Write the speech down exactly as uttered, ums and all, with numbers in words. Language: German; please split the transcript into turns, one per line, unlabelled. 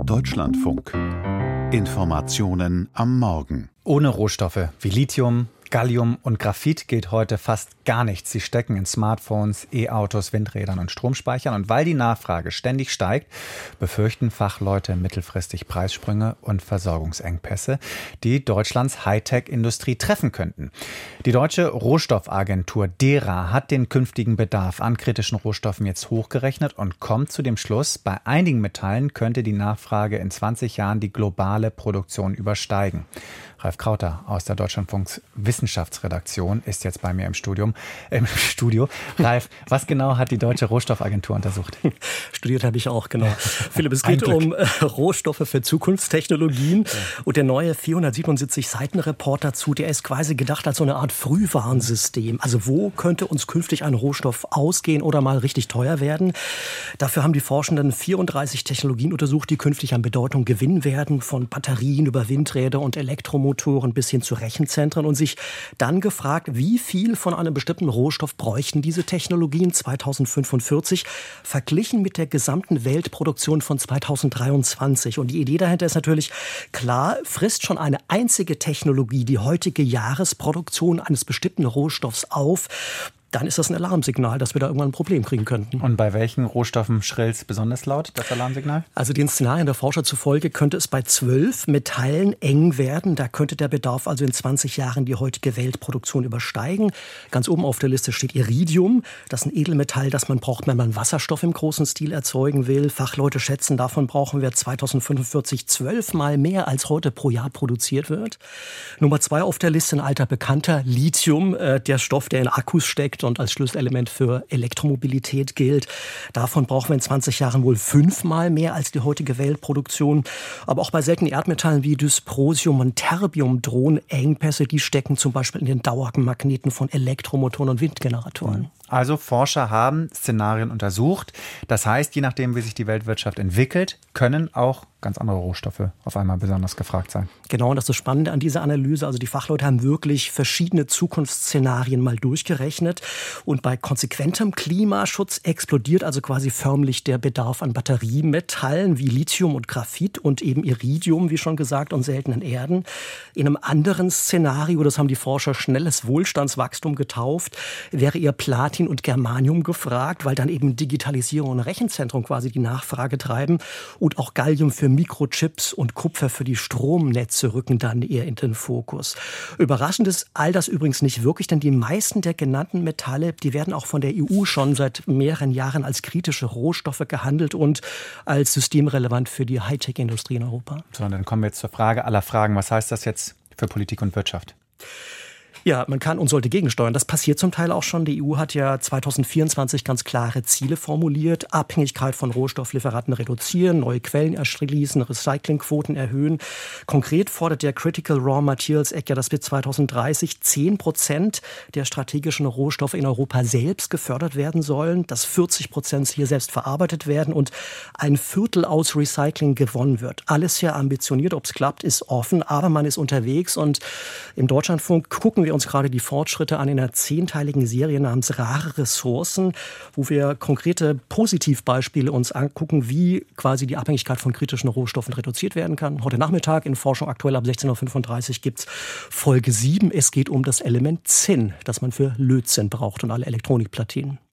Deutschlandfunk. Informationen am Morgen.
Ohne Rohstoffe wie Lithium, Gallium und Graphit geht heute fast gar nichts. Sie stecken in Smartphones, E-Autos, Windrädern und Stromspeichern. Und weil die Nachfrage ständig steigt, befürchten Fachleute mittelfristig Preissprünge und Versorgungsengpässe, die Deutschlands Hightech-Industrie treffen könnten. Die deutsche Rohstoffagentur D E R A hat den künftigen Bedarf an kritischen Rohstoffen jetzt hochgerechnet und kommt zu dem Schluss, bei einigen Metallen könnte die Nachfrage in zwanzig Jahren die globale Produktion übersteigen. Ralf Krauter aus der Deutschlandfunks Wissenschaftsredaktion ist jetzt bei mir im Studium, äh, im Studio. Ralf, was genau hat die Deutsche Rohstoffagentur untersucht?
Studiert habe ich auch, genau. Philipp, es geht um äh, Rohstoffe für Zukunftstechnologien. Ja. Und der neue vierhundertsiebenundsiebzig Seiten Report dazu, der ist quasi gedacht als so eine Art Frühwarnsystem. Also wo könnte uns künftig ein Rohstoff ausgehen oder mal richtig teuer werden? Dafür haben die Forschenden vierunddreißig Technologien untersucht, die künftig an Bedeutung gewinnen werden, von Batterien über Windräder und Elektromotoren bis hin zu Rechenzentren und sich dann gefragt, wie viel von einem bestimmten Rohstoff bräuchten diese Technologien zweitausendfünfundvierzig verglichen mit der gesamten Weltproduktion von zweitausenddreiundzwanzig. Und die Idee dahinter ist natürlich klar, frisst schon eine einzige Technologie die heutige Jahresproduktion eines bestimmten Rohstoffs auf, dann ist das ein Alarmsignal, dass wir da irgendwann ein Problem kriegen könnten.
Und bei welchen Rohstoffen schrillt es besonders laut, das Alarmsignal?
Also den Szenarien der Forscher zufolge könnte es bei zwölf Metallen eng werden. Da könnte der Bedarf also in zwanzig Jahren die heutige Weltproduktion übersteigen. Ganz oben auf der Liste steht Iridium. Das ist ein Edelmetall, das man braucht, wenn man Wasserstoff im großen Stil erzeugen will. Fachleute schätzen, davon brauchen wir zweitausendfünfundvierzig zwölfmal mehr, als heute pro Jahr produziert wird. Nummer zwei auf der Liste, ein alter Bekannter, Lithium, äh, der Stoff, der in Akkus steckt und als Schlüsselelement für Elektromobilität gilt. Davon brauchen wir in zwanzig Jahren wohl fünfmal mehr als die heutige Weltproduktion. Aber auch bei seltenen Erdmetallen wie Dysprosium und Terbium drohen Engpässe. Die stecken zum Beispiel in den Dauermagneten von Elektromotoren und Windgeneratoren.
Also Forscher haben Szenarien untersucht. Das heißt, je nachdem, wie sich die Weltwirtschaft entwickelt, können auch ganz andere Rohstoffe auf einmal besonders gefragt sein.
Genau, und das ist das Spannende an dieser Analyse. Also die Fachleute haben wirklich verschiedene Zukunftsszenarien mal durchgerechnet. Und bei konsequentem Klimaschutz explodiert also quasi förmlich der Bedarf an Batteriemetallen wie Lithium und Graphit und eben Iridium, wie schon gesagt, und seltenen Erden. In einem anderen Szenario, das haben die Forscher schnelles Wohlstandswachstum getauft, wäre eher Platin und Germanium gefragt, weil dann eben Digitalisierung und Rechenzentrum quasi die Nachfrage treiben. Und auch Gallium für Mikrochips und Kupfer für die Stromnetze rücken dann eher in den Fokus. Überraschend ist all das übrigens nicht wirklich, denn die meisten der genannten Metalle, die werden auch von der E U schon seit mehreren Jahren als kritische Rohstoffe gehandelt und als systemrelevant für die Hightech-Industrie in Europa.
So, dann kommen wir jetzt zur Frage aller Fragen. Was heißt das jetzt für Politik und Wirtschaft?
Ja, man kann und sollte gegensteuern. Das passiert zum Teil auch schon. Die E U hat ja zweitausendvierundzwanzig ganz klare Ziele formuliert. Abhängigkeit von Rohstofflieferanten reduzieren, neue Quellen erschließen, Recyclingquoten erhöhen. Konkret fordert der Critical Raw Materials Act ja, dass bis zweitausenddreißig zehn Prozent der strategischen Rohstoffe in Europa selbst gefördert werden sollen, dass vierzig Prozent hier selbst verarbeitet werden und ein Viertel aus Recycling gewonnen wird. Alles sehr ambitioniert. Ob es klappt, ist offen, aber man ist unterwegs. Und im Deutschlandfunk gucken wir uns gerade die Fortschritte an in einer zehnteiligen Serie namens Rare Ressourcen, wo wir konkrete Positivbeispiele uns angucken, wie quasi die Abhängigkeit von kritischen Rohstoffen reduziert werden kann. Heute Nachmittag in Forschung aktuell ab sechzehn Uhr fünfunddreißig gibt es Folge sieben. Es geht um das Element Zinn, das man für Lötzinn braucht und alle Elektronikplatinen.